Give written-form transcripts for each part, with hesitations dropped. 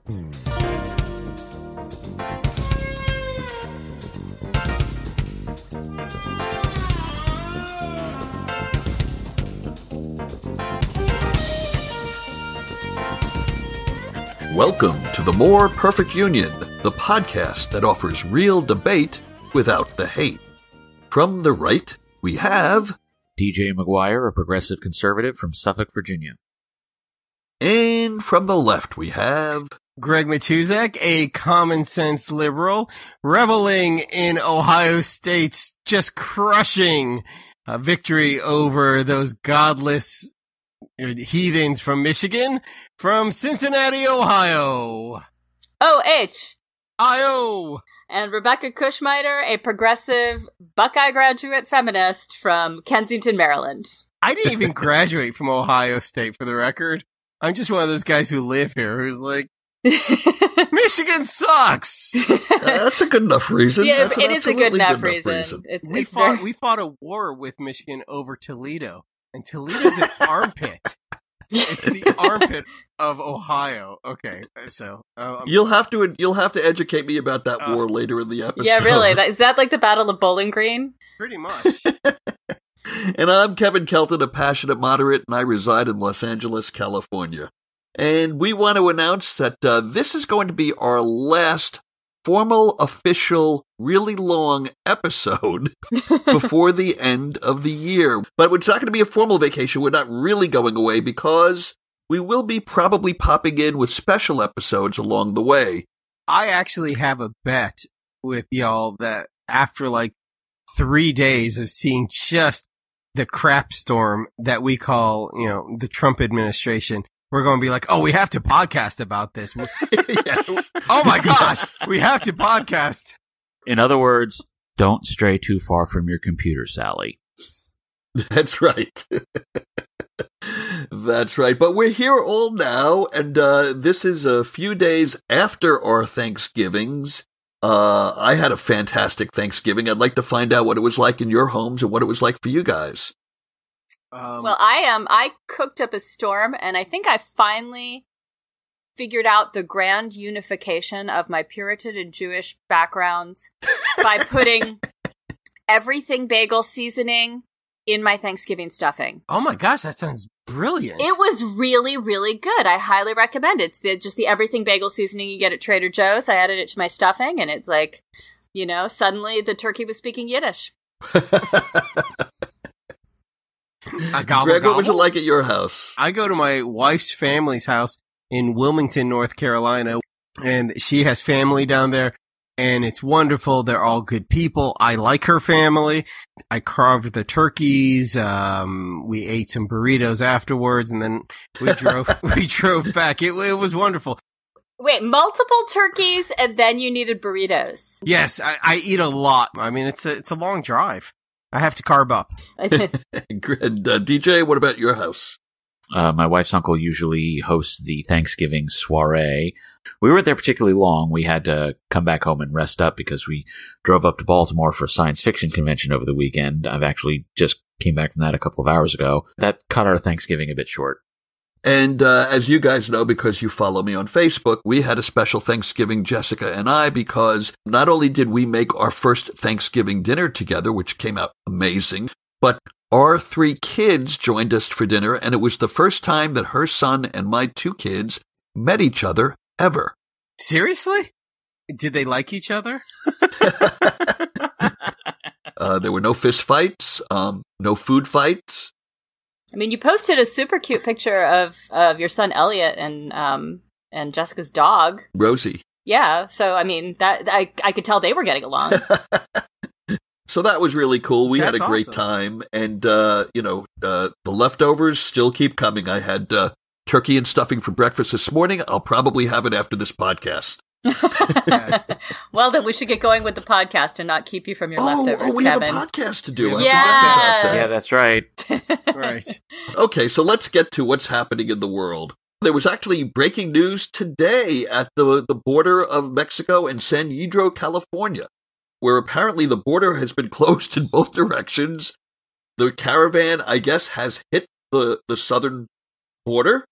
Welcome to The More Perfect Union, the podcast that offers real debate without the hate. From the right, we have DJ McGuire, a progressive conservative from Suffolk, Virginia. And from the left, we have Greg Matuzak, a common-sense liberal, reveling in Ohio State's just crushing victory over those godless heathens from Michigan, from Cincinnati, Ohio. O-H. I-O. And Rebecca Kushmiter, a progressive Buckeye graduate feminist from Kensington, Maryland. I didn't even graduate from Ohio State, for the record. I'm just one of those guys who live here who's like, Michigan sucks! That's a good enough reason. Yeah, That's it is a good enough reason. We fought a war with Michigan over Toledo, and Toledo's an armpit. It's the armpit of Ohio. Okay, so you'll have to educate me about that war later in the episode. Yeah, really. Is that like the Battle of Bowling Green? Pretty much. And I'm Kevin Kelton, a passionate moderate, and I reside in Los Angeles, California. And we want to announce that this is going to be our last formal, official, really long episode before the end of the year. But it's not going to be a formal vacation. We're not really going away because we will be probably popping in with special episodes along the way. I actually have a bet with y'all that after like 3 days of seeing just the crap storm that we call, the Trump administration, we're going to be like, oh, we have to podcast about this. Yes. Oh my gosh, we have to podcast. In other words, don't stray too far from your computer, Sally. That's right. That's right. But we're here all now, and this is a few days after our Thanksgivings. I had a fantastic Thanksgiving. I'd like to find out what it was like in your homes and what it was like for you guys. Well, I cooked up a storm, and I think I finally figured out the grand unification of my Puritan and Jewish backgrounds by putting everything bagel seasoning in my Thanksgiving stuffing. Oh my gosh, that sounds brilliant. It was really, really good. I highly recommend it. It's just the everything bagel seasoning you get at Trader Joe's. I added it to my stuffing, and it's like, suddenly the turkey was speaking Yiddish. Greg, what was it like at your house? I go to my wife's family's house in Wilmington, North Carolina, and she has family down there, and it's wonderful. They're all good people. I like her family. I carved the turkeys. We ate some burritos afterwards, and then we drove back. It was wonderful. Wait, multiple turkeys, and then you needed burritos? Yes, I eat a lot. I mean, it's a long drive. I have to carb up. And DJ, what about your house? My wife's uncle usually hosts the Thanksgiving soiree. We weren't there particularly long. We had to come back home and rest up because we drove up to Baltimore for a science fiction convention over the weekend. I've actually just came back from that a couple of hours ago. That cut our Thanksgiving a bit short. And as you guys know, because you follow me on Facebook, we had a special Thanksgiving, Jessica and I, because not only did we make our first Thanksgiving dinner together, which came out amazing, but our 3 kids joined us for dinner, and it was the first time that her son and my 2 kids met each other ever. Seriously? Did they like each other? There were no fist fights, no food fights. I mean, you posted a super cute picture of your son Elliot and Jessica's dog, Rosie. Yeah, so I mean that I could tell they were getting along. So that was really cool. We had a great time, and the leftovers still keep coming. I had turkey and stuffing for breakfast this morning. I'll probably have it after this podcast. Yes. Well, then we should get going with the podcast and not keep you from your leftovers, we Kevin. have a podcast to do. Yeah, that's right. Right. Okay, so let's get to what's happening in the world. There was actually breaking news today at the border of Mexico and San Ysidro, California, where apparently the border has been closed in both directions. The caravan, I guess, has hit the southern border,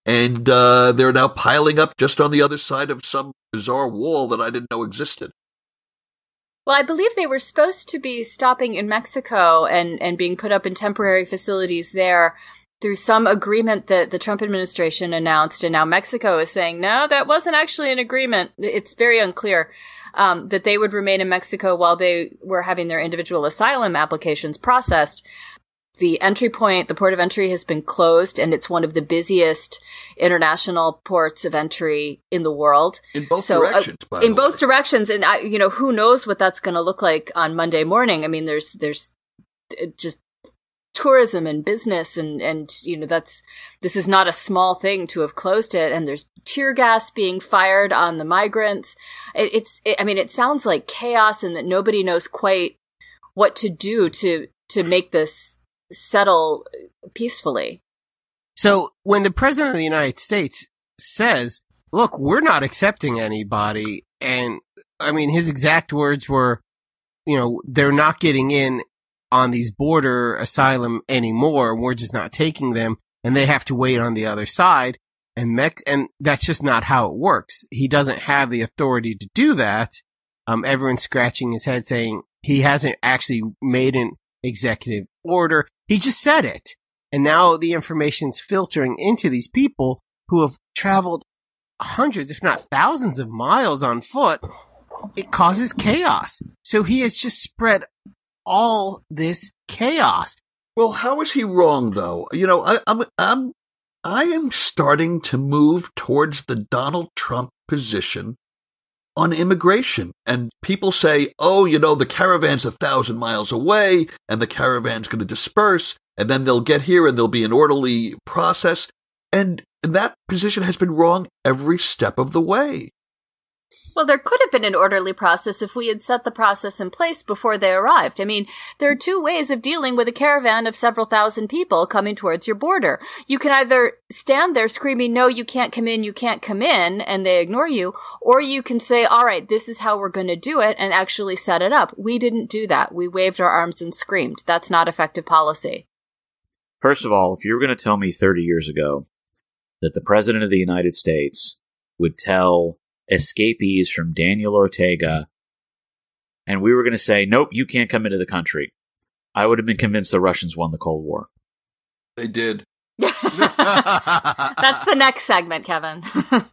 And they're now piling up just on the other side of some bizarre wall that I didn't know existed. Well, I believe they were supposed to be stopping in Mexico and being put up in temporary facilities there through some agreement that the Trump administration announced. And now Mexico is saying, no, that wasn't actually an agreement. It's very unclear that they would remain in Mexico while they were having their individual asylum applications processed. The entry point, the port of entry, has been closed, and it's one of the busiest international ports of entry in the world. In both directions, by the way. In both directions, and who knows what that's going to look like on Monday morning. I mean, there's just tourism and business, and this is not a small thing to have closed it. And there's tear gas being fired on the migrants. It sounds like chaos, and that nobody knows quite what to do to make this settle peacefully. So when the president of the United States says, look, we're not accepting anybody, and I mean, his exact words were, they're not getting in on these border asylum anymore. We're just not taking them, and they have to wait on the other side. And that's just not how it works. He doesn't have the authority to do that. Everyone's scratching his head saying he hasn't actually made an executive order. He just said it. And now the information's filtering into these people who have traveled hundreds, if not thousands of miles on foot. It causes chaos. So he has just spread all this chaos. Well, how is he wrong, though? I am starting to move towards the Donald Trump position on immigration. And people say, the caravan's 1,000 miles away, and the caravan's going to disperse, and then they'll get here and there'll be an orderly process. And that position has been wrong every step of the way. Well, there could have been an orderly process if we had set the process in place before they arrived. I mean, there are two ways of dealing with a caravan of several thousand people coming towards your border. You can either stand there screaming, no, you can't come in, and they ignore you, or you can say, all right, this is how we're going to do it, and actually set it up. We didn't do that. We waved our arms and screamed. That's not effective policy. First of all, if you were going to tell me 30 years ago that the President of the United States would tell escapees from Daniel Ortega, and we were going to say, nope, you can't come into the country, I would have been convinced the Russians won the Cold War. They did. That's the next segment, Kevin.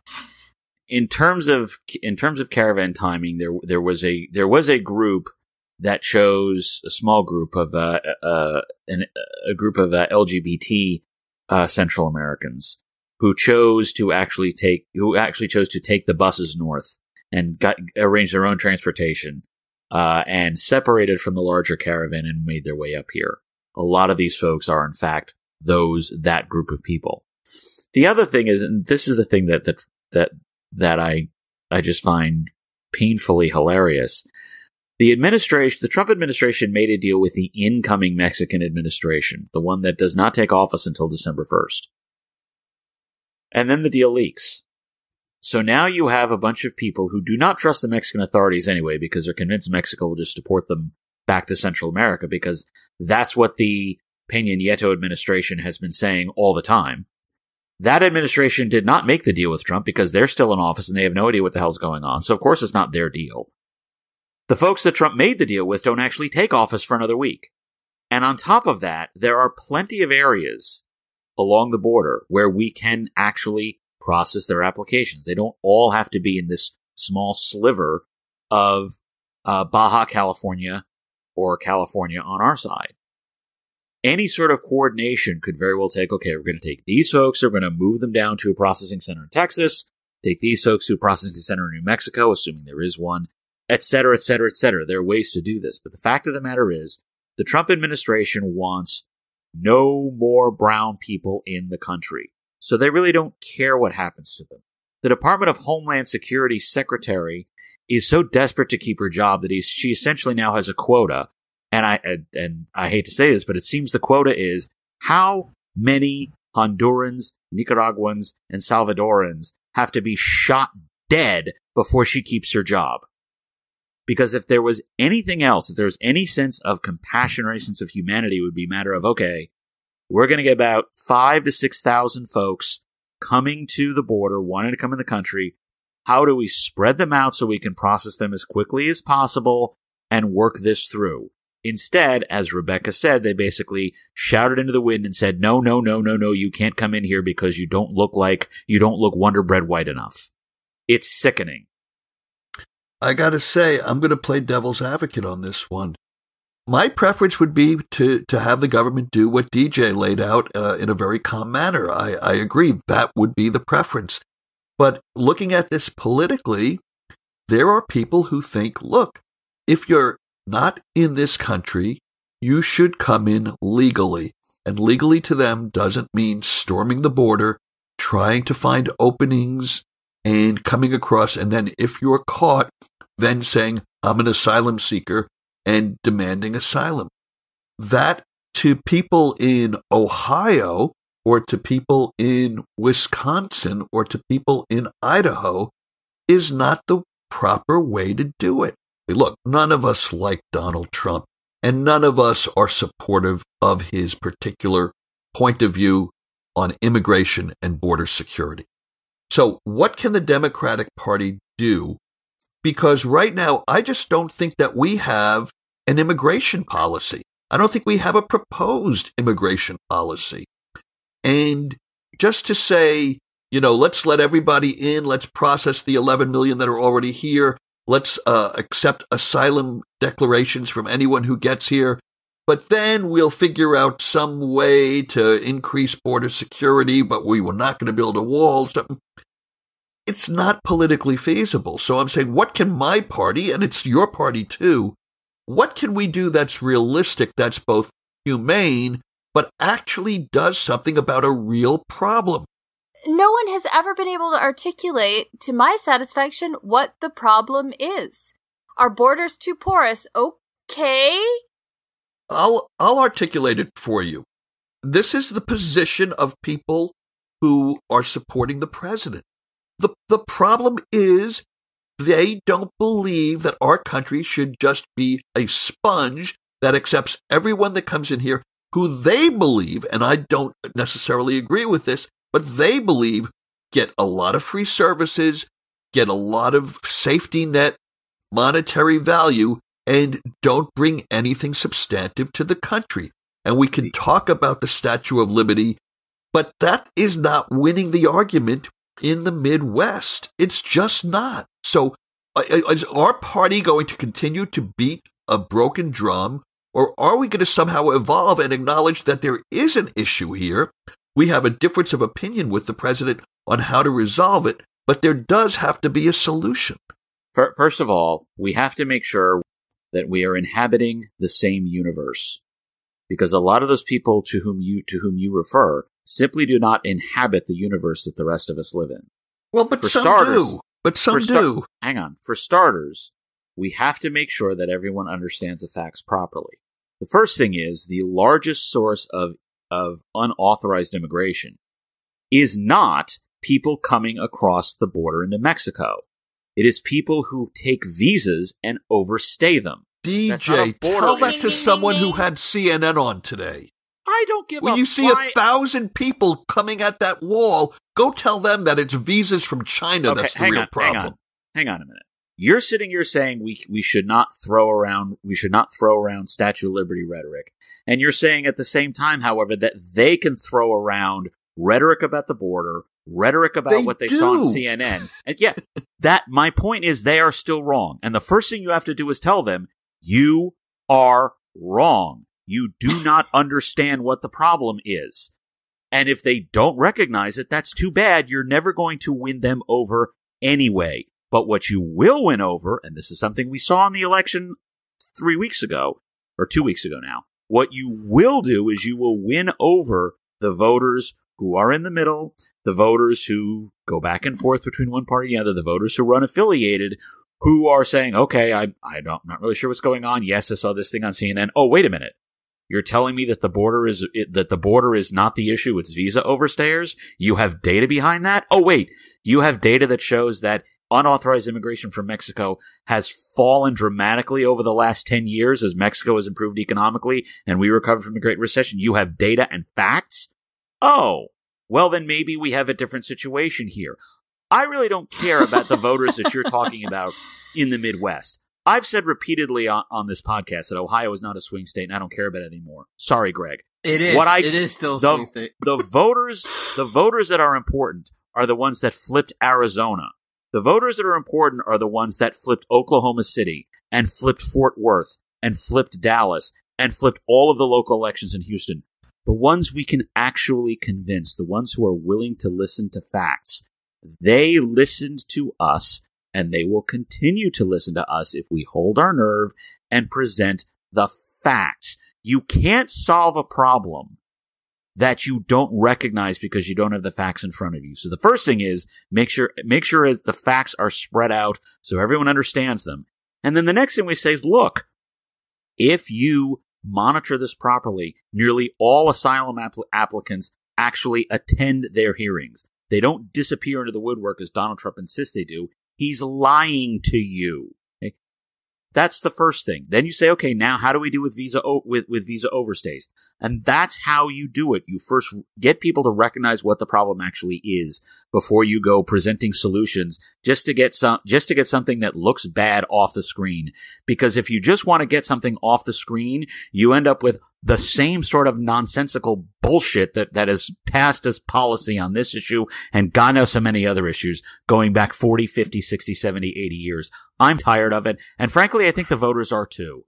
In terms of caravan timing, there was a group that chose a small group of a group of LGBT Central Americans who chose to take the buses north and arranged their own transportation, and separated from the larger caravan and made their way up here. A lot of these folks are, in fact, that group of people. The other thing is, and this is the thing that I just find painfully hilarious. The Trump administration made a deal with the incoming Mexican administration, the one that does not take office until December 1st. And then the deal leaks. So now you have a bunch of people who do not trust the Mexican authorities anyway, because they're convinced Mexico will just deport them back to Central America, because that's what the Peña Nieto administration has been saying all the time. That administration did not make the deal with Trump because they're still in office and they have no idea what the hell's going on. So of course it's not their deal. The folks that Trump made the deal with don't actually take office for another week. And on top of that, there are plenty of areas along the border where we can actually process their applications. They don't all have to be in this small sliver of Baja California or California on our side. Any sort of coordination could very well take, okay, we're going to take these folks, we're going to move them down to a processing center in Texas, take these folks to a processing center in New Mexico, assuming there is one, et cetera, et cetera, et cetera. There are ways to do this. But the fact of the matter is, the Trump administration wants no more brown people in the country. So they really don't care what happens to them. The Department of Homeland Security secretary is so desperate to keep her job that she essentially now has a quota. And I hate to say this, but it seems the quota is how many Hondurans, Nicaraguans, and Salvadorans have to be shot dead before she keeps her job. Because if there was anything else, if there was any sense of compassion or any sense of humanity, it would be a matter of, okay, we're going to get about 5,000 to 6,000 folks coming to the border, wanting to come in the country. How do we spread them out so we can process them as quickly as possible and work this through? Instead, as Rebecca said, they basically shouted into the wind and said, no, you can't come in here because you don't look Wonder Bread white enough. It's sickening. I gotta say, I'm gonna play devil's advocate on this one. My preference would be to have the government do what DJ laid out in a very calm manner. I agree. That would be the preference. But looking at this politically, there are people who think, look, if you're not in this country, you should come in legally. And legally to them doesn't mean storming the border, trying to find openings and coming across. And then if you're caught, then saying, I'm an asylum seeker and demanding asylum. That to people in Ohio or to people in Wisconsin or to people in Idaho is not the proper way to do it. Look, none of us like Donald Trump, and none of us are supportive of his particular point of view on immigration and border security. So what can the Democratic Party do? Because right now, I just don't think that we have an immigration policy. I don't think we have a proposed immigration policy. And just to say, let's let everybody in, let's process the 11 million that are already here, let's accept asylum declarations from anyone who gets here, but then we'll figure out some way to increase border security, but we were not going to build a wall. It's not politically feasible. So I'm saying, what can my party, and it's your party too, what can we do that's realistic, that's both humane, but actually does something about a real problem? No one has ever been able to articulate, to my satisfaction, what the problem is. Are borders too porous? Okay. I'll articulate it for you. This is the position of people who are supporting the president. The problem is they don't believe that our country should just be a sponge that accepts everyone that comes in here who they believe, and I don't necessarily agree with this, but they believe get a lot of free services, get a lot of safety net, monetary value, and don't bring anything substantive to the country. And we can talk about the Statue of Liberty, but that is not winning the argument in the Midwest. It's just not. So is our party going to continue to beat a broken drum, or are we going to somehow evolve and acknowledge that there is an issue here? We have a difference of opinion with the president on how to resolve it, but there does have to be a solution. First of all, we have to make sure that we are inhabiting the same universe, because a lot of those people to whom you refer simply do not inhabit the universe that the rest of us live in. Well, but some do. But some do. Hang on. For starters, we have to make sure that everyone understands the facts properly. The first thing is the largest source of unauthorized immigration is not people coming across the border into Mexico. It is people who take visas and overstay them. DJ, tell that to someone who had CNN on today. I don't give a When you see 1,000 people coming at that wall, go tell them that it's visas from China that's the real problem. Hang on a minute. You're sitting here saying we should not throw around Statue of Liberty rhetoric. And you're saying at the same time, however, that they can throw around rhetoric about the border, rhetoric about what they saw on CNN. And yeah, my point is they are still wrong. And the first thing you have to do is tell them, you are wrong. You do not understand what the problem is. And if they don't recognize it, that's too bad. You're never going to win them over anyway. But what you will win over, and this is something we saw in the election 3 weeks ago, or 2 weeks ago now, what you will do is you will win over the voters who are in the middle, the voters who go back and forth between one party and the other, the voters who run affiliated, who are saying, okay, I'm not really sure what's going on. Yes, I saw this thing on CNN. Oh, wait a minute. You're telling me that the border is not the issue. It's visa overstayers. You have data behind that. Oh, wait, you have data that shows that unauthorized immigration from Mexico has fallen dramatically over the last 10 years as Mexico has improved economically and we recovered from the Great Recession. You have data and facts. Oh, well, then maybe we have a different situation here. I really don't care about the voters that you're talking about in the Midwest. I've said repeatedly on this podcast that Ohio is not a swing state, and I don't care about it anymore. Sorry, Greg. It is. It is still a swing state. The voters that are important are the ones that flipped Arizona. The voters that are important are the ones that flipped Oklahoma City and flipped Fort Worth and flipped Dallas and flipped all of the local elections in Houston. The ones we can actually convince, the ones who are willing to listen to facts. They listened to us, and they will continue to listen to us if we hold our nerve and present the facts. You can't solve a problem that you don't recognize because you don't have the facts in front of you. So the first thing is make sure the facts are spread out so everyone understands them. And then the next thing we say is, look, if you monitor this properly, nearly all asylum applicants actually attend their hearings. They don't disappear into the woodwork as Donald Trump insists they do. He's lying to you. Okay? That's the first thing. Then you say, okay, now how do we do with visa overstays? And that's how you do it. You first get people to recognize what the problem actually is before you go presenting solutions just to get something that looks bad off the screen. Because if you just want to get something off the screen, you end up with the same sort of nonsensical bullshit that has passed as policy on this issue and God knows how many other issues going back 40, 50, 60, 70, 80 years. I'm tired of it. And frankly, I think the voters are too.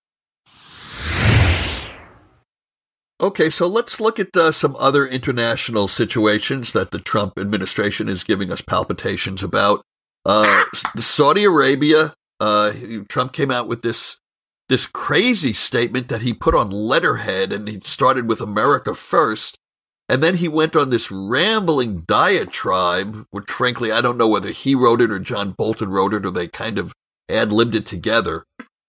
Okay, so let's look at some other international situations that the Trump administration is giving us palpitations about. Saudi Arabia, Trump came out with this crazy statement that he put on letterhead, and he started with America first. And then he went on this rambling diatribe, which frankly, I don't know whether he wrote it or John Bolton wrote it, or they kind of ad-libbed it together.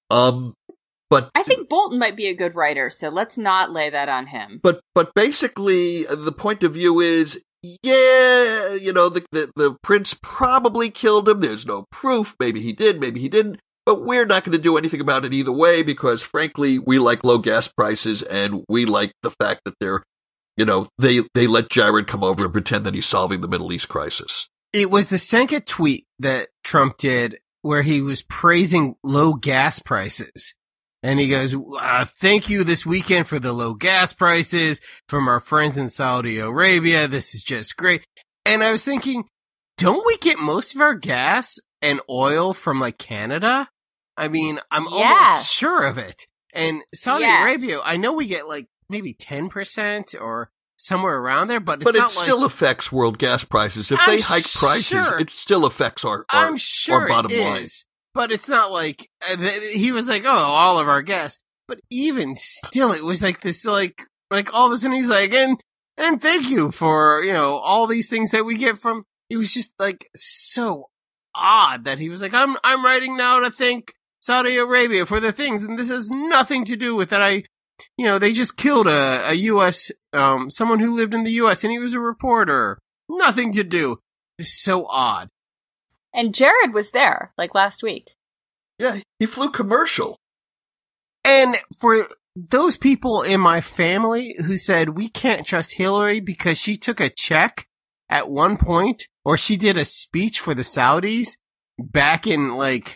But I think Bolton might be a good writer, so let's not lay that on him. But basically, the point of view is, yeah, you know, the prince probably killed him. There's no proof. Maybe he did, maybe he didn't. But we're not going to do anything about it either way because, frankly, we like low gas prices and we like the fact that they let Jared come over and pretend that he's solving the Middle East crisis. It was the Senka tweet that Trump did where he was praising low gas prices. And he goes, thank you this weekend for the low gas prices from our friends in Saudi Arabia. This is just great. And I was thinking, don't we get most of our gas and oil from like Canada? I mean, I'm almost sure of it. And Saudi Arabia, I know we get like maybe 10% or somewhere around there, but it's not still affects world gas prices. If they hike prices, it still affects our bottom line. But it's not like, he was like, oh, all of our gas. But even still, it was like this, like all of a sudden he's like, and thank you for, all these things that we get from, it was just like so odd that he was like, I'm writing now to thank Saudi Arabia for the things, and this has nothing to do with that. They just killed a U.S., someone who lived in the U.S. and he was a reporter. Nothing to do. It's so odd. And Jared was there, like last week. Yeah, he flew commercial. And for those people in my family who said we can't trust Hillary because she took a check at one point, or she did a speech for the Saudis back in like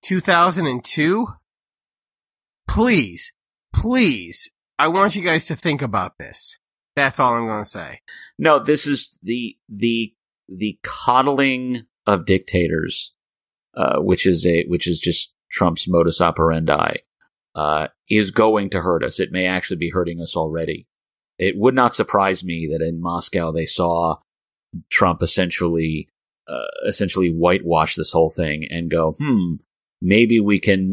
2002, please, I want you guys to think about this. That's all I'm going to say. No, this is the coddling of dictators, which is just Trump's modus operandi, is going to hurt us. It may actually be hurting us already. It would not surprise me that in Moscow they saw Trump essentially whitewash this whole thing and go, maybe we can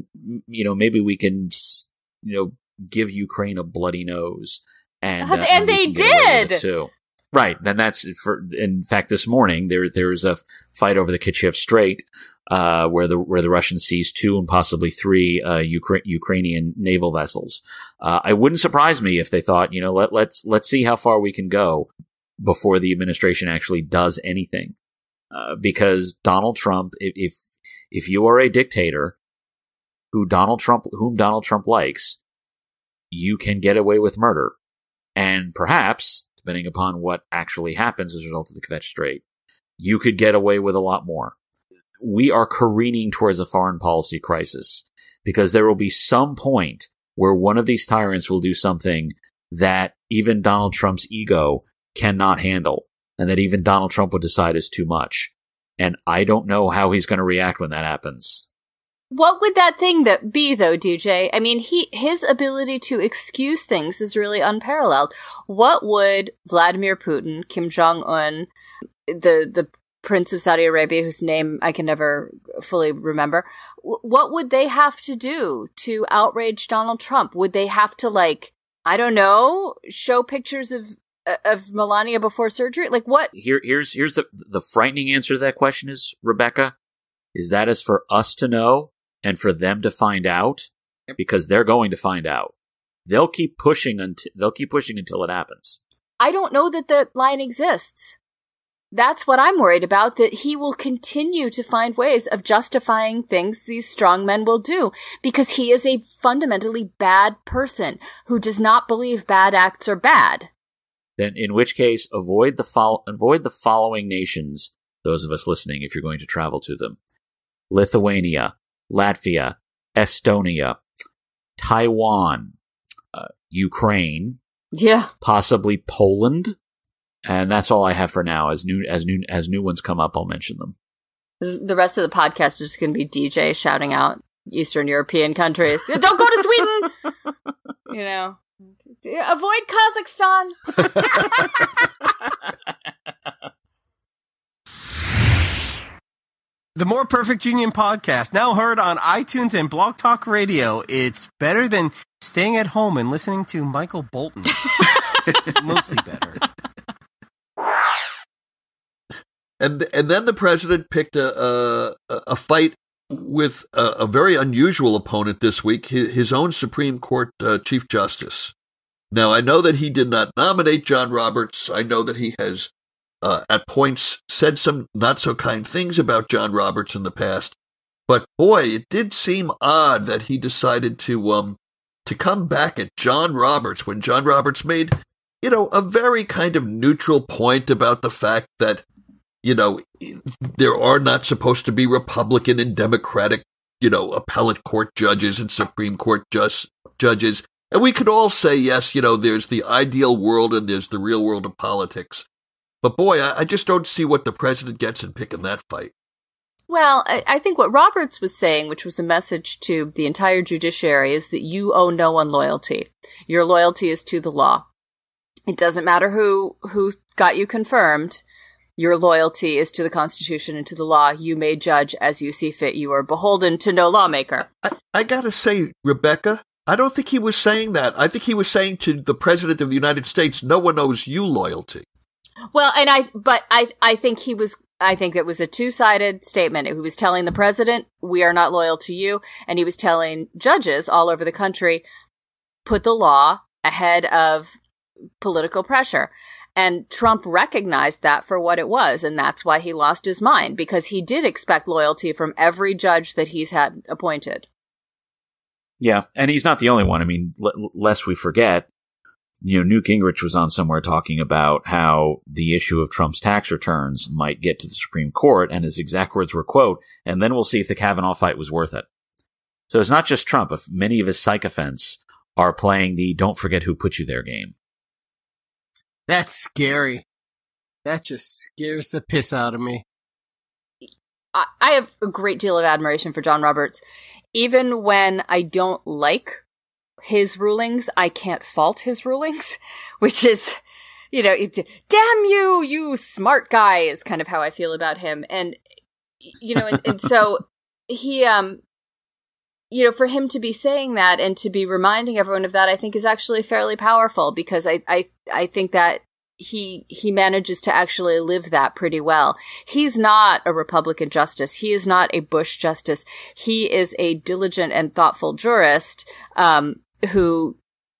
give Ukraine a bloody nose, and they did too. Right. Then in fact, this morning, there was a fight over the Kichiv Strait, where the Russians seized 2 and possibly 3, Ukrainian naval vessels. It wouldn't surprise me if they thought, let's see how far we can go before the administration actually does anything. Because Donald Trump, if you are a dictator whom Donald Trump likes, you can get away with murder. And perhaps, depending upon what actually happens as a result of the Kvetch Strait, you could get away with a lot more. We are careening towards a foreign policy crisis because there will be some point where one of these tyrants will do something that even Donald Trump's ego cannot handle, and that even Donald Trump would decide is too much. And I don't know how he's going to react when that happens. What would that thing that be, though, DJ? I mean, his ability to excuse things is really unparalleled. What would Vladimir Putin, Kim Jong-un, the Prince of Saudi Arabia, whose name I can never fully remember, what would they have to do to outrage Donald Trump? Would they have to, like, I don't know, show pictures of Melania before surgery? Like, what? Here's the frightening answer to that question is, Rebecca, is that is for us to know and for them to find out, because they're going to find out. They'll keep pushing until it happens. I don't know that the line exists. That's what I'm worried about, that he will continue to find ways of justifying things these strong men will do, because he is a fundamentally bad person who does not believe bad acts are bad. Then in which case, avoid the following nations, those of us listening, if you're going to travel to them: Lithuania, Latvia, Estonia, Taiwan, Ukraine, possibly Poland, and that's all I have for now. As new ones come up, I'll mention them. The rest of the podcast is just going to be DJ shouting out Eastern European countries. Don't go to Sweden. You know, avoid Kazakhstan. The More Perfect Union podcast, now heard on iTunes and Blog Talk Radio. It's better than staying at home and listening to Michael Bolton. Mostly better. And then the president picked a fight with a very unusual opponent this week, his own Supreme Court Chief Justice. Now, I know that he did not nominate John Roberts. I know that he has at points said some not so kind things about John Roberts in the past. But boy, it did seem odd that he decided to come back at John Roberts when John Roberts made, a very kind of neutral point about the fact that, there are not supposed to be Republican and Democratic, appellate court judges and Supreme Court judges. And we could all say, yes, there's the ideal world and there's the real world of politics. But boy, I just don't see what the president gets in picking that fight. Well, I think what Roberts was saying, which was a message to the entire judiciary, is that you owe no one loyalty. Your loyalty is to the law. It doesn't matter who got you confirmed. Your loyalty is to the Constitution and to the law. You may judge as you see fit. You are beholden to no lawmaker. I gotta say, Rebecca, I don't think he was saying that. I think he was saying to the president of the United States, no one owes you loyalty. Well, I think it was a two-sided statement. He was telling the president, we are not loyal to you. And he was telling judges all over the country, put the law ahead of political pressure. And Trump recognized that for what it was. And that's why he lost his mind, because he did expect loyalty from every judge that he's had appointed. Yeah. And he's not the only one. I mean, lest we forget, Newt Gingrich was on somewhere talking about how the issue of Trump's tax returns might get to the Supreme Court, and his exact words were, quote, and then we'll see if the Kavanaugh fight was worth it. So it's not just Trump. If many of his sycophants are playing the don't forget who put you there game. That's scary. That just scares the piss out of me. I have a great deal of admiration for John Roberts. Even when I don't like his rulings, I can't fault his rulings, which is, damn you, you smart guy is kind of how I feel about him. And, and so he, for him to be saying that and to be reminding everyone of that, I think is actually fairly powerful, because I think that he manages to actually live that pretty well. He's not a Republican justice. He is not a Bush justice. He is a diligent and thoughtful jurist, who,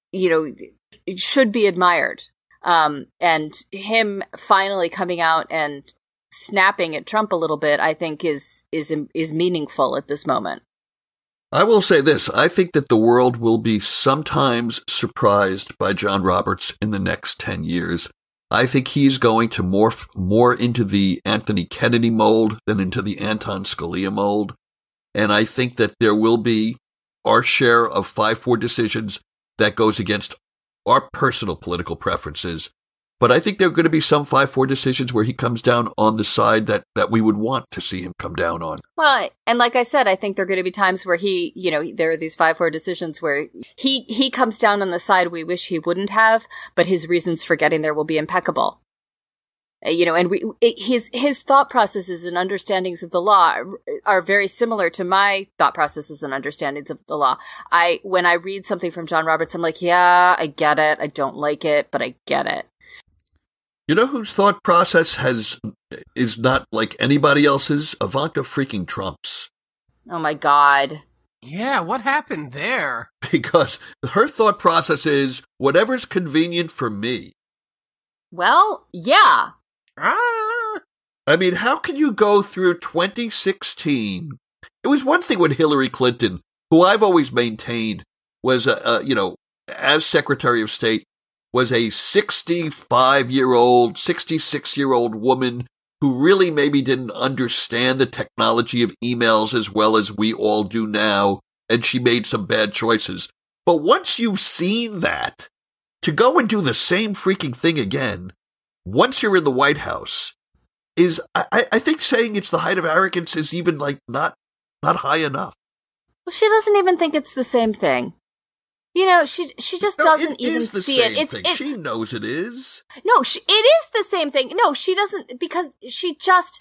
should be admired. And him finally coming out and snapping at Trump a little bit, I think is meaningful at this moment. I will say this. I think that the world will be sometimes surprised by John Roberts in the next 10 years. I think he's going to morph more into the Anthony Kennedy mold than into the Anton Scalia mold. And I think that there will be our share of 5-4 decisions that goes against our personal political preferences. But I think there are going to be some 5-4 decisions where he comes down on the side that we would want to see him come down on. Well, and like I said, I think there are going to be times where there are these 5-4 decisions where he comes down on the side we wish he wouldn't have, but his reasons for getting there will be impeccable. And his thought processes and understandings of the law are very similar to my thought processes and understandings of the law. When I read something from John Roberts, I'm like, yeah, I get it. I don't like it, but I get it. You know whose thought process is not like anybody else's? Ivanka freaking Trump's. Oh my God. Yeah, what happened there? Because her thought process is whatever's convenient for me. Well, yeah. I mean, how can you go through 2016? It was one thing when Hillary Clinton, who I've always maintained was, as Secretary of State, was a 65-year-old, 66-year-old woman who really maybe didn't understand the technology of emails as well as we all do now, and she made some bad choices. But once you've seen that, to go and do the same freaking thing again, once you're in the White House, is, I think saying it's the height of arrogance is even, not high enough. Well, she doesn't even think it's the same thing. She just doesn't even see it. She knows it is. No, it is the same thing. No, she doesn't, because she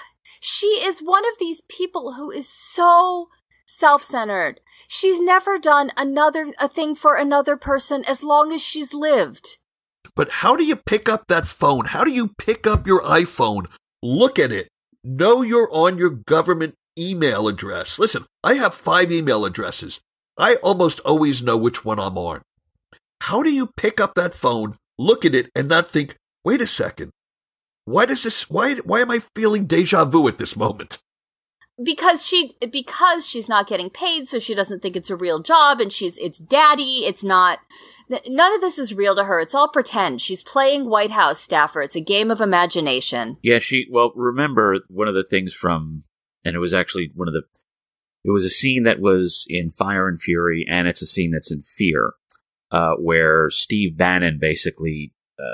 is one of these people who is so self-centered. She's never done a thing for another person as long as she's lived. But how do you pick up that phone? How do you pick up your iPhone, look at it, know you're on your government email address? Listen, I have 5 email addresses. I almost always know which one I'm on. How do you pick up that phone, look at it, and not think, wait a second, why am I feeling deja vu at this moment? Because she's not getting paid, so she doesn't think it's a real job, and it's daddy, it's not, none of this is real to her, it's all pretend. She's playing White House staffer, it's a game of imagination. Yeah, remember one of the things and it was actually it was a scene that was in Fire and Fury, and it's a scene that's in Fear, where Steve Bannon basically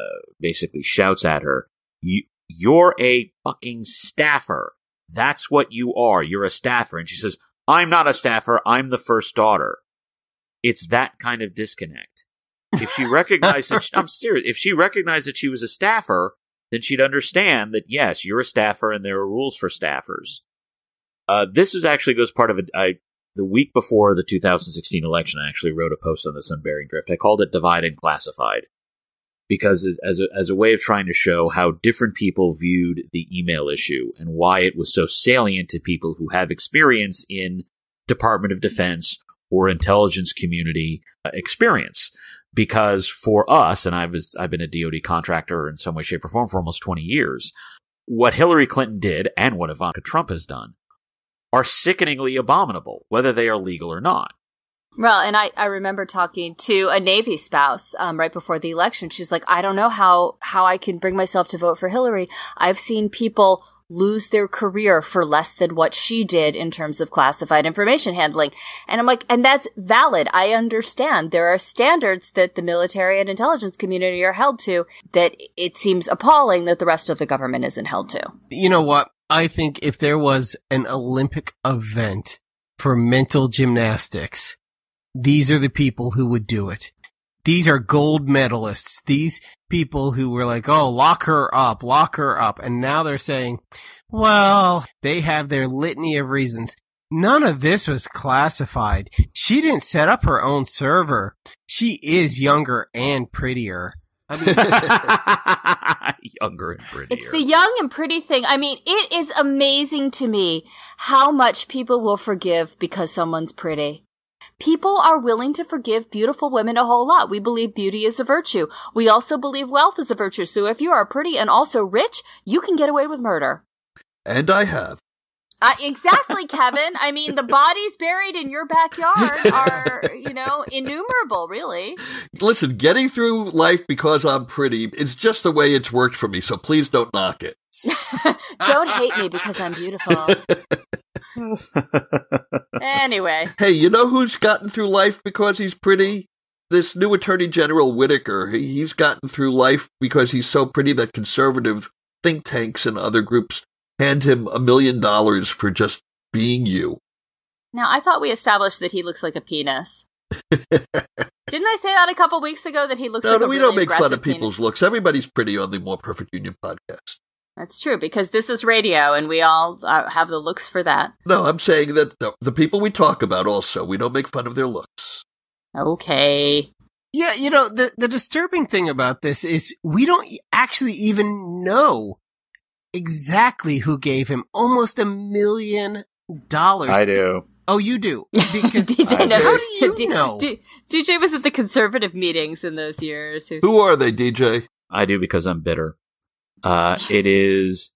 shouts at her, "You're a fucking staffer. That's what you are. You're a staffer." And she says, "I'm not a staffer. I'm the first daughter." It's that kind of disconnect. If she recognized that, I'm serious. If she recognized that she was a staffer, then she'd understand that, yes, you're a staffer and there are rules for staffers. This actually goes part of the week before the 2016 election. I actually wrote a post on this on Bearing Drift. I called it Divide and Classified, because as a way of trying to show how different people viewed the email issue and why it was so salient to people who have experience in Department of Defense or intelligence community experience. Because for us, and I've been a DoD contractor in some way, shape, or form for almost 20 years, what Hillary Clinton did and what Ivanka Trump has done are sickeningly abominable, whether they are legal or not. Well, and I remember talking to a Navy spouse right before the election. She's like, I don't know how I can bring myself to vote for Hillary. I've seen people lose their career for less than what she did in terms of classified information handling. And I'm like, and that's valid. I understand. There are standards that the military and intelligence community are held to that it seems appalling that the rest of the government isn't held to. You know what? I think if there was an Olympic event for mental gymnastics, these are the people who would do it. These are gold medalists. These people who were like, oh, lock her up. And now they're saying, well, they have their litany of reasons. None of this was classified. She didn't set up her own server. She is younger and prettier. I mean, younger and prettier. It's the young and pretty thing. I mean, it is amazing to me how much people will forgive because someone's pretty. People are willing to forgive beautiful women a whole lot. We believe beauty is a virtue. We also believe wealth is a virtue. So if you are pretty and also rich, you can get away with murder. And I have. Exactly, Kevin. I mean, the bodies buried in your backyard are, innumerable, really. Listen, getting through life because I'm pretty is just the way it's worked for me, so please don't knock it. Don't hate me because I'm beautiful. Anyway. Hey, you know who's gotten through life because he's pretty? This new Attorney General Whitaker. He's gotten through life because he's so pretty that conservative think tanks and other groups hand him $1 million for just being you. Now, I thought we established that he looks like a penis. Didn't I say that a couple weeks ago, that he looks like a really we don't make fun of penis? people's looks. Everybody's pretty on the More Perfect Union podcast. That's true, because this is radio, and we all have the looks for that. No, I'm saying that the people we talk about also, we don't make fun of their looks. Okay. Yeah, the disturbing thing about this is we don't actually even know exactly who gave him almost $1 million. I do. Oh, you do? Because DJ knows. How do you know? DJ was at the conservative meetings in those years. Who are they, DJ? I do because I'm bitter. It is,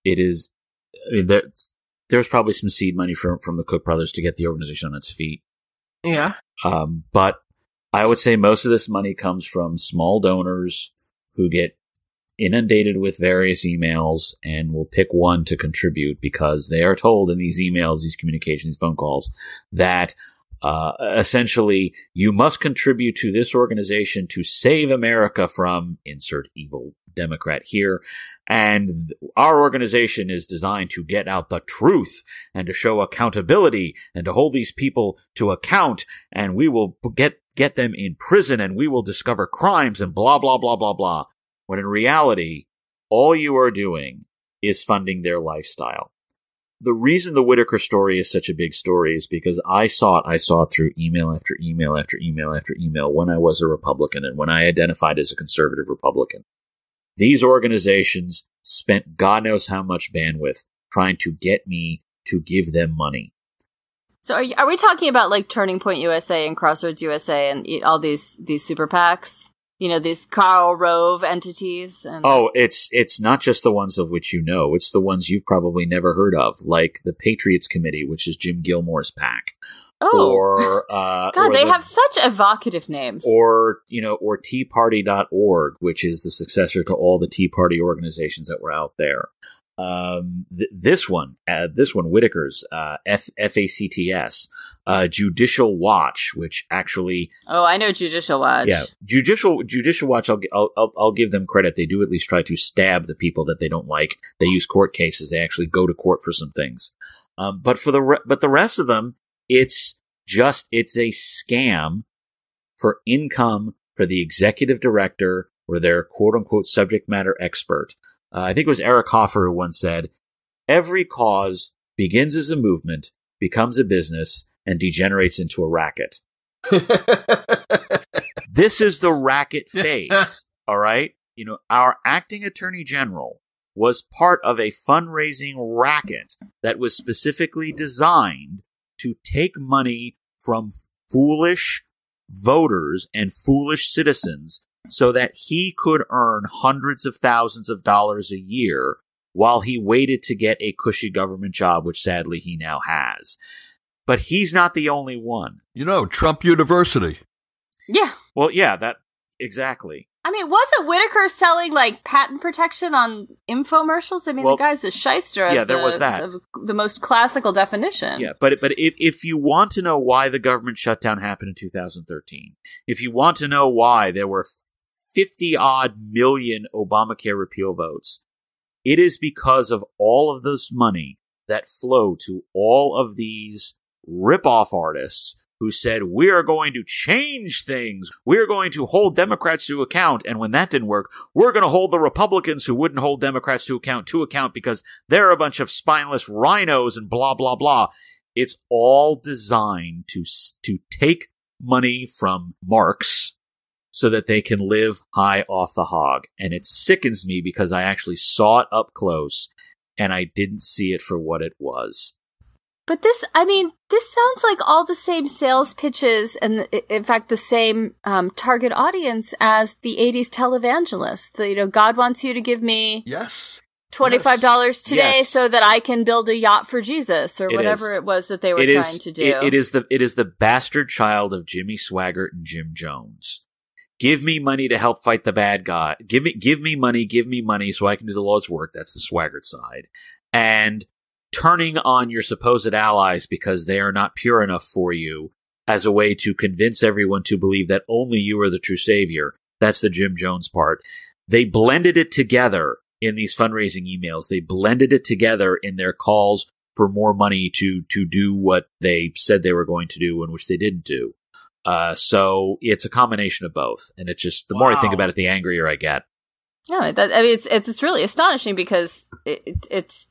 I mean, there's probably some seed money from the Koch brothers to get the organization on its feet. Yeah. But I would say most of this money comes from small donors who get inundated with various emails and will pick one to contribute because they are told in these emails, these communications, phone calls, that essentially you must contribute to this organization to save America from insert evil Democrat here. And our organization is designed to get out the truth and to show accountability and to hold these people to account. And we will get them in prison and we will discover crimes and blah, blah, blah, blah, blah. When in reality, all you are doing is funding their lifestyle. The reason the Whitaker story is such a big story is because I saw it through email after email after email after email when I was a Republican and when I identified as a conservative Republican. These organizations spent God knows how much bandwidth trying to get me to give them money. So are we talking about like Turning Point USA and Crossroads USA and all these super PACs? These Karl Rove entities? Oh, it's not just the ones of which you know. It's the ones you've probably never heard of, like the Patriots Committee, which is Jim Gilmore's PAC. Oh. Or, God, they have such evocative names. Or teaparty.org, which is the successor to all the Tea Party organizations that were out there. This one, Whitaker's, FACTS, Judicial Watch, which actually. Oh, I know Judicial Watch. Yeah. Judicial Watch, I'll give them credit. They do at least try to stab the people that they don't like. They use court cases. They actually go to court for some things. But the rest of them, it's a scam for income for the executive director or their quote unquote subject matter expert. I think it was Eric Hoffer who once said, every cause begins as a movement, becomes a business, and degenerates into a racket. This is the racket phase, all right? Our acting attorney general was part of a fundraising racket that was specifically designed to take money from foolish voters and foolish citizens so that he could earn hundreds of thousands of dollars a year while he waited to get a cushy government job, which sadly he now has. But he's not the only one. Trump University. Yeah. Well, yeah, that exactly. I mean, wasn't Whitaker selling like patent protection on infomercials? I mean, the guy's a shyster. Yeah, there was that. The most classical definition. Yeah, but if you want to know why the government shutdown happened in 2013, if you want to know why there were 50-odd million Obamacare repeal votes, it is because of all of this money that flowed to all of these rip-off artists who said, we are going to change things. We're going to hold Democrats to account. And when that didn't work, we're going to hold the Republicans who wouldn't hold Democrats to account because they're a bunch of spineless rhinos and blah, blah, blah. It's all designed to take money from Marx so that they can live high off the hog. And it sickens me because I actually saw it up close and I didn't see it for what it was. But this sounds like all the same sales pitches and, in fact, the same target audience as the 80s televangelists. God wants you to give me yes $25 today Yes. so that I can build a yacht for Jesus or It whatever is. it was that they were trying to do. It is the bastard child of Jimmy Swaggart and Jim Jones. Give me money to help fight the bad guy. Give me money so I can do the Lord's work. That's the Swaggart side. And turning on your supposed allies because they are not pure enough for you as a way to convince everyone to believe that only you are the true savior. That's the Jim Jones part. They blended it together in these fundraising emails. They blended it together in their calls for more money to do what they said they were going to do and which they didn't do. So it's a combination of both. And it's just, the more I think about it, the angrier I get. No, it's really astonishing because it's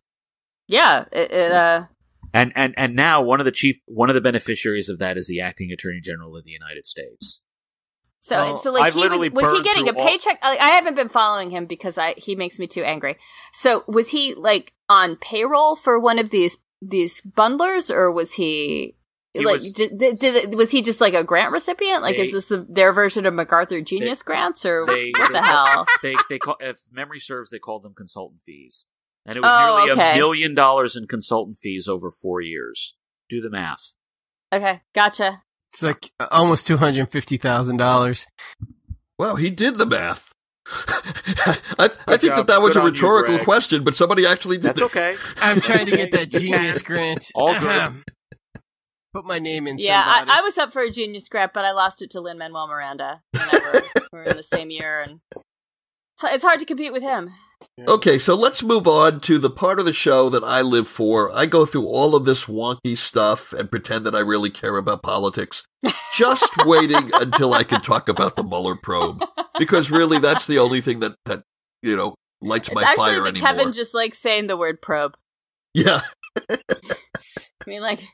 And now one of the beneficiaries of that is the acting Attorney General of the United States. So like I've literally was he getting a burned through paycheck? I haven't been following him because he makes me too angry. So was he like on payroll for one of these bundlers, or was he like was he just like a grant recipient? Like, is this their version of MacArthur Genius grants, or what the hell? They call, if memory serves, they called them consultant fees, and it was nearly $1 million in consultant fees over 4 years. Do the math. Okay, gotcha. It's like almost $250,000. Wow, he did the math. I think that was a rhetorical question, but somebody actually did it. That's okay. I'm trying to get that genius grant. All good. Put my name in. Yeah, somebody. I was up for a genius grant, but I lost it to Lin-Manuel Miranda. We're in the same year, and it's hard to compete with him. Okay, so let's move on to the part of the show that I live for. I go through all of this wonky stuff and pretend that I really care about politics, just waiting until I can talk about the Mueller probe, because really that's the only thing that lights my fire anymore. Kevin just likes saying the word probe. Yeah. I mean, like.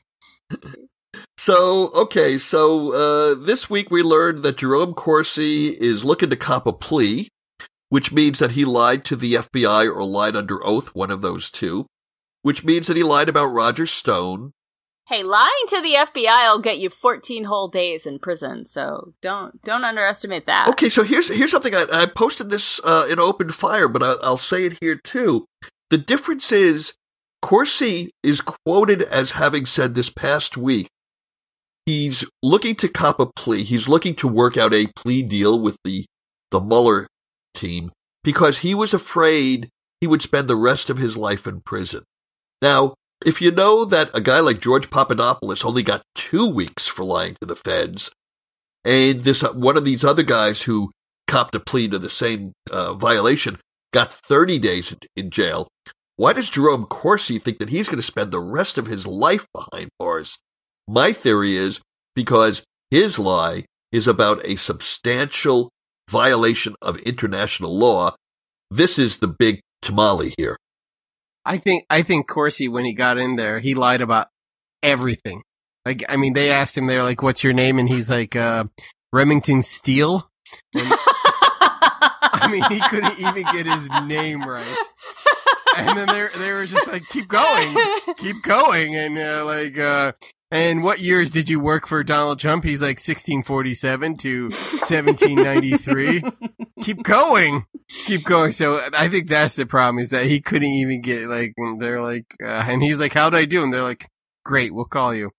So this week we learned that Jerome Corsi is looking to cop a plea, which means that he lied to the FBI or lied under oath, one of those two, which means that he lied about Roger Stone. Hey, lying to the FBI will get you 14 whole days in prison, so don't underestimate that. Okay, so here's something. I posted this in Open Fire, but I'll say it here too. The difference is Corsi is quoted as having said this past week he's looking to cop a plea. He's looking to work out a plea deal with the Mueller team because he was afraid he would spend the rest of his life in prison. Now, if you know that a guy like George Papadopoulos only got 2 weeks for lying to the feds, and this one of these other guys who copped a plea to the same violation got 30 days in jail, why does Jerome Corsi think that he's going to spend the rest of his life behind bars? My theory is because his lie is about a substantial violation of international law. This is the big tamale here. I think Corsi, when he got in there, he lied about everything. Like, I mean, they asked him, they're like, "What's your name?" And he's like, Remington Steele. And, I mean, he couldn't even get his name right. And then they were just like, keep going. And and what years did you work for Donald Trump? He's like 1647 to 1793. Keep going. So I think that's the problem, is that he couldn't even get, like, they're like, and he's like, how'd I do? And they're like, great, we'll call you.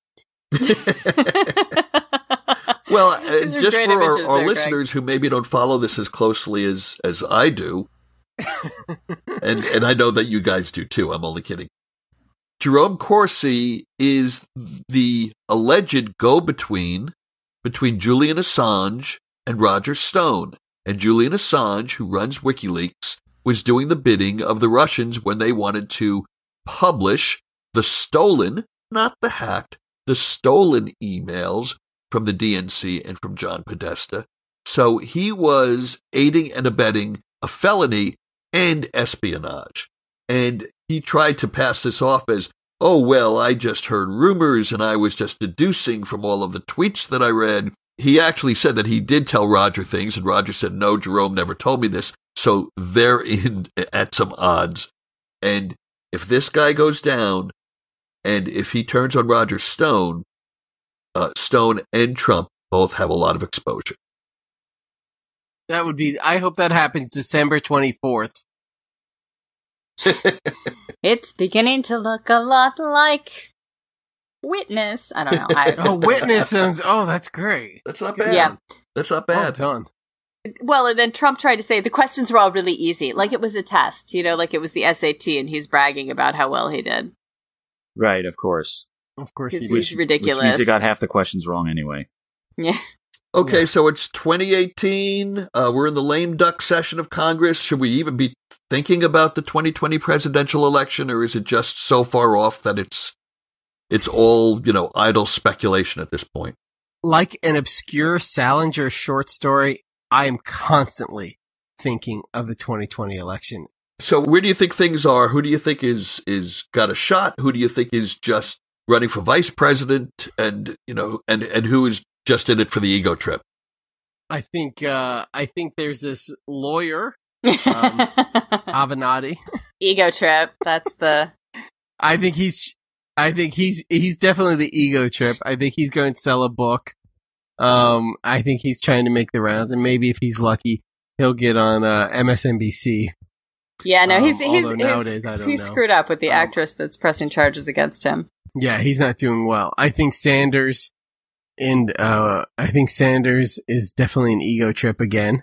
Well, just for our listeners who maybe don't follow this as closely as I do, and I know that you guys do too, I'm only kidding. Jerome Corsi is the alleged go-between between Julian Assange and Roger Stone. And Julian Assange, who runs WikiLeaks, was doing the bidding of the Russians when they wanted to publish the stolen, not the hacked, the stolen emails from the DNC and from John Podesta. So he was aiding and abetting a felony and espionage. And he tried to pass this off as, oh, well, I just heard rumors and I was just deducing from all of the tweets that I read. He actually said that he did tell Roger things, and Roger said, no, Jerome never told me this. So they're in at some odds. And if this guy goes down, and if he turns on Roger Stone, Stone and Trump both have a lot of exposure. That would be, I hope that happens December 24th. It's beginning to look a lot like Witness. I don't know. Witness sounds. Oh, that's great. That's not bad. Yeah. That's not bad. Well done. Well, and then Trump tried to say the questions were all really easy, like it was a test, like it was the SAT, and he's bragging about how well he did. Right, of course. Of course, he's ridiculous. Which means he got half the questions wrong anyway. Yeah. Okay, so it's 2018. We're in the lame duck session of Congress. Should we even be thinking about the 2020 presidential election, or is it just so far off that it's all, idle speculation at this point? Like an obscure Salinger short story, I am constantly thinking of the 2020 election. So where do you think things are? Who do you think is got a shot? Who do you think is just running for vice president, and who is just in it for the ego trip? I think there's this lawyer, Avenatti. Ego trip. That's the. I think he's definitely the ego trip. I think he's going to sell a book. I think he's trying to make the rounds, and maybe if he's lucky, he'll get on MSNBC. Yeah, no, he's screwed up with the actress that's pressing charges against him. Yeah, he's not doing well. I think Sanders is definitely an ego trip again.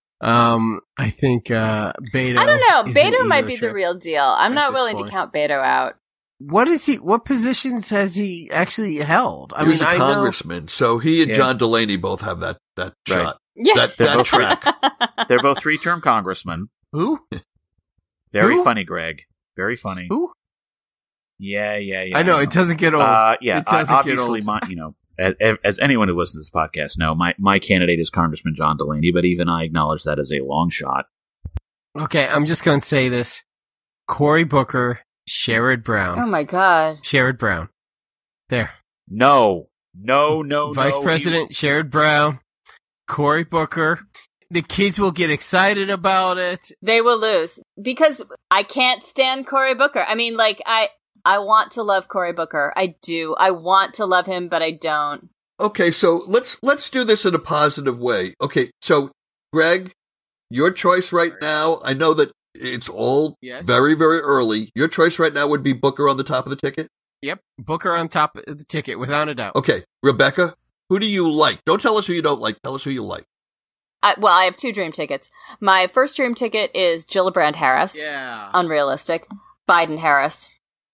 I think Beto. I don't know. Beto might be the real deal. I'm not willing to count Beto out. What positions has he actually held? He was a congressman, so he and John Delaney both have that shot. Yeah. That track. They're both 3-term congressmen. Who? Very funny, Greg. Very funny. Who? Yeah. I know, it doesn't get old. It doesn't get old. As anyone who listens to this podcast know, my candidate is Congressman John Delaney, but even I acknowledge that as a long shot. Okay, I'm just going to say this. Cory Booker, Sherrod Brown. Oh my God. Sherrod Brown. There. No. Vice President Sherrod Brown, Cory Booker. The kids will get excited about it. They will lose because I can't stand Cory Booker. I mean, I want to love Cory Booker. I do. I want to love him, but I don't. Okay, so let's do this in a positive way. Okay, so Greg, your choice right now, I know that it's all very, very early. Your choice right now would be Booker on the top of the ticket? Yep, Booker on top of the ticket, without a doubt. Okay, Rebecca, who do you like? Don't tell us who you don't like. Tell us who you like. I have 2 dream tickets. My first dream ticket is Gillibrand Harris. Yeah. Unrealistic. Biden Harris.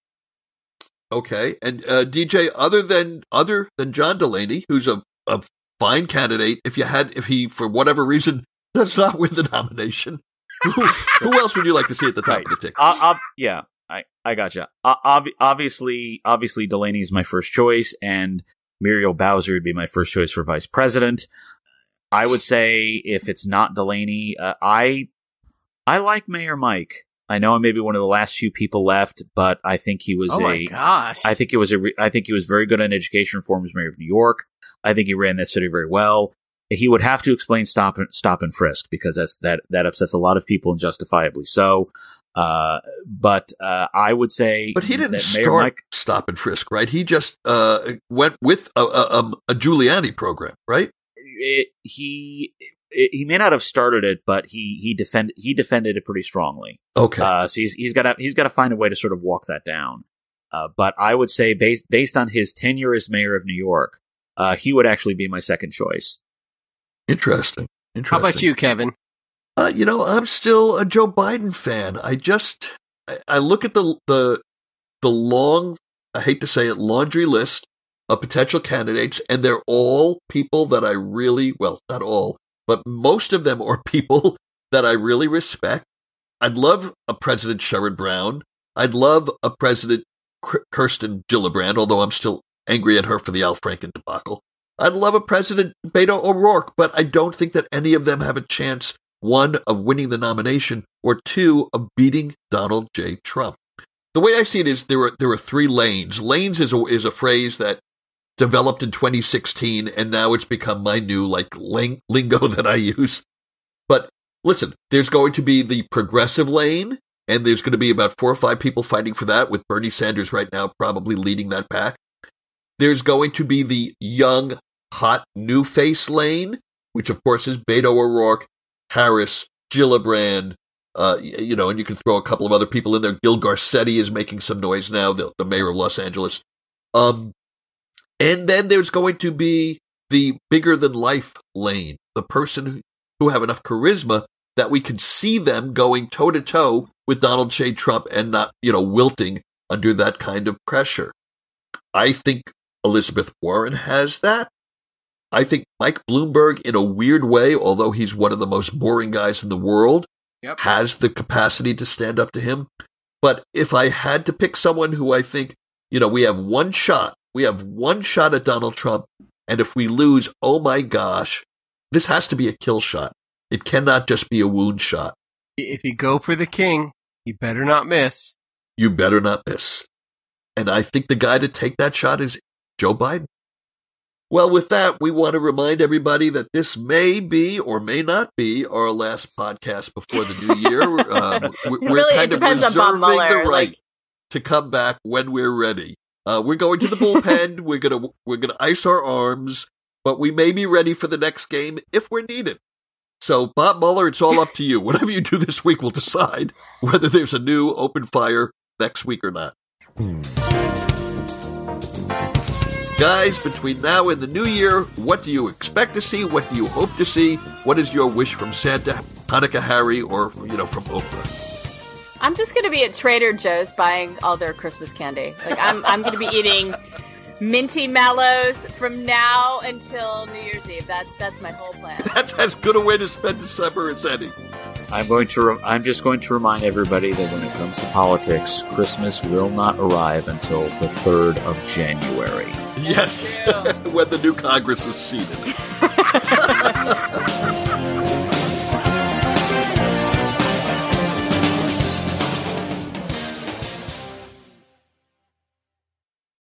Okay, and DJ, other than John Delaney, who's a fine candidate, if he for whatever reason does not win the nomination, who else would you like to see at the top of the ticket? I gotcha. Obviously, Delaney is my first choice, and Muriel Bowser would be my first choice for vice president. I would say if it's not Delaney, I like Mayor Mike. I know I'm maybe one of the last few people left, but I think he was my gosh. I think he was very good on education reform as mayor of New York. I think he ran that city very well. He would have to explain stop and frisk because that upsets a lot of people, and justifiably so. But I would say, but he didn't start stop and frisk, right? He just went with a Giuliani program, right? He may not have started it, but he defended it pretty strongly. Okay, so he's got to find a way to sort of walk that down. But I would say based on his tenure as mayor of New York, he would actually be my second choice. Interesting. How about you, Kevin? I'm still a Joe Biden fan. I look at the long, I hate to say it, laundry list of potential candidates, and they're all people that I really, well, not all, but most of them are people that I really respect. I'd love a President Sherrod Brown. I'd love a President Kirsten Gillibrand, although I'm still angry at her for the Al Franken debacle. I'd love a President Beto O'Rourke, but I don't think that any of them have a chance, 1, of winning the nomination, or 2, of beating Donald J. Trump. The way I see it is there are 3 lanes. Lanes is a phrase that developed in 2016, and now it's become my new lingo that I use. But listen, there's going to be the progressive lane, and there's going to be about 4 or 5 people fighting for that, with Bernie Sanders right now probably leading that pack. There's going to be the young, hot, new face lane, which of course is Beto O'Rourke, Harris, Gillibrand, and you can throw a couple of other people in there. Gil Garcetti is making some noise now, the mayor of Los Angeles. And then there's going to be the bigger-than-life lane, the person who have enough charisma that we can see them going toe-to-toe with Donald J. Trump and not, wilting under that kind of pressure. I think Elizabeth Warren has that. I think Mike Bloomberg, in a weird way, although he's one of the most boring guys in the world, has the capacity to stand up to him. But if I had to pick someone who I think, we have one shot at Donald Trump, and if we lose, oh my gosh, this has to be a kill shot. It cannot just be a wound shot. If you go for the king, you better not miss. You better not miss. And I think the guy to take that shot is Joe Biden. Well, with that, we want to remind everybody that this may be or may not be our last podcast before the new year. We're kind of reserving the right to come back when we're ready. We're going to the bullpen. We're gonna ice our arms, but we may be ready for the next game if we're needed. So, Bob Mueller, it's all up to you. Whatever you do this week will decide whether there's a new open fire next week or not. Guys, between now and the new year, what do you expect to see? What do you hope to see? What is your wish from Santa, Hanukkah Harry, or, from Oprah? I'm just going to be at Trader Joe's buying all their Christmas candy. I'm going to be eating minty mallows from now until New Year's Eve. That's my whole plan. That's as good a way to spend December as any. I'm just going to remind everybody that when it comes to politics, Christmas will not arrive until the 3rd of January. Yes, when the new Congress is seated.